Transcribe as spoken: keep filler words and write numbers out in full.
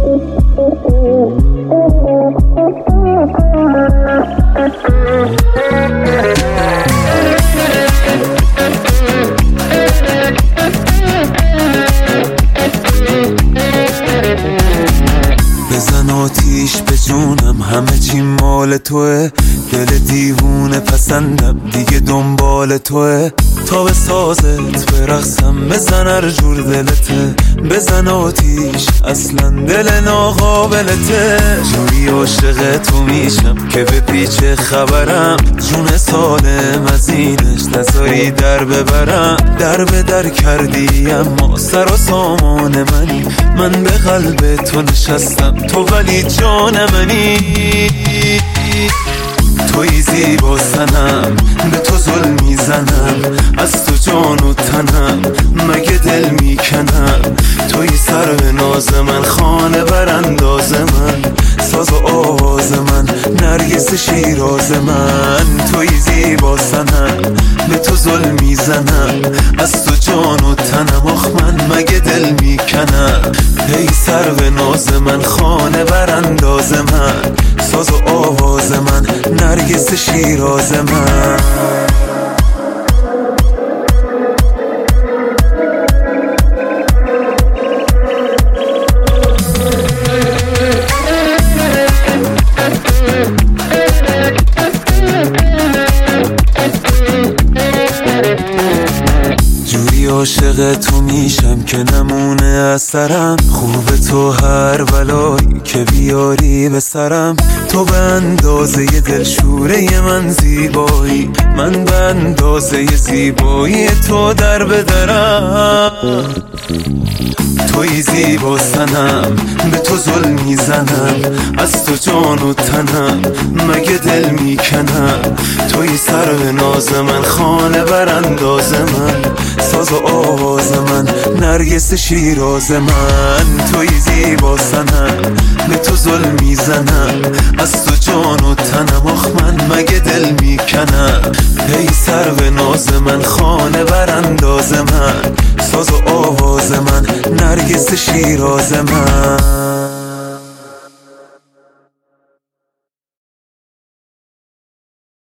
بزن آتیش به جونم، همه چی مال توه. دل دیوونه پسندم، دیگه دنبال توه. تا به سازت برقصم، بزن هر جور دلته. بزن آتیش، اصلا دل ناقابلته. جوری عاشق تو میشم که به پیچ خبرم. جون سالم از اینش نذاری در ببرم. در به در کردی اما سر و سامان منی. من به قلب تو نشستم، تو ولی جان منی. توی زیبا سنم، به تو ظلم میزنم. از تو جان و تنم، مگه دل میکنم. توی سر به ناز من، خانه برانداز من. ساز و آواز من، نرگس شیراز من. توی زیبا سنم، به تو ظلم میزنم. از تو جان و تنم، آخ من مگه دل میکنم. ای سر به ناز من، خانه برانداز من. ساز و آواز من، نرگس شیراز من. جوری عاشق تو میشم که نمونه از سرم. خوب تو هر بلایی که بیاری به سرم. تو به اندازه دلشوره من زیبایی. من به اندازه زیبایی تو در بدرم. توی زیبا سنم، به تو ظلم میزنم. از تو جان و تنم، مگه دل میکنم. توی سر به ناز من، خانه برانداز من. ساز و آواز من، نرگس شیراز من. توی زیبا سنم، به تو ظلم میزنم. از تو جان و تنم، آخ من مگه دل میکنم. ای سر به ناز من، خانه برانداز من. ساز و آواز من، نرگس شیراز من.